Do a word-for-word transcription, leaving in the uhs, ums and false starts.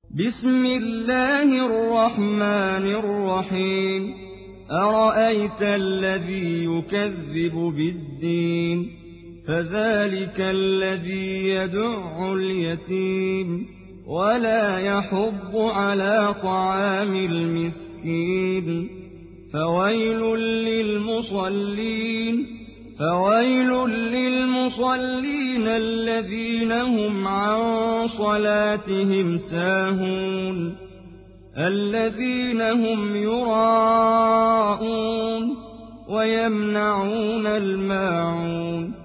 بسم الله الرحمن الرحيم أرأيت الذي يكذب بالدين فذلك الذي يدع اليتيم ولا يحض على طعام المسكين فويل للمصلين فويل للمصلين الذين هم عن صلاتهم ساهون الذين هم يراءون ويمنعون الماعون